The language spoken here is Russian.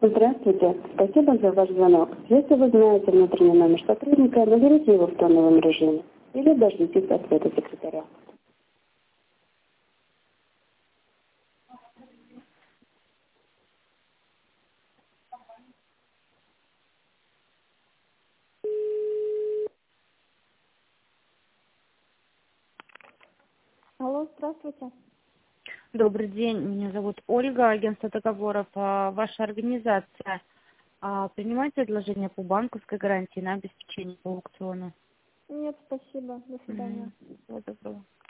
Здравствуйте. Спасибо за ваш звонок. Если вы знаете внутренний номер сотрудника, наберите его в тоновом режиме или дождитесь ответа секретаря. Алло, здравствуйте. Добрый день, меня зовут Ольга, агентство договоров. Ваша организация принимает предложения по банковской гарантии на обеспечение по аукциону? Нет, спасибо. До свидания. Всего доброго.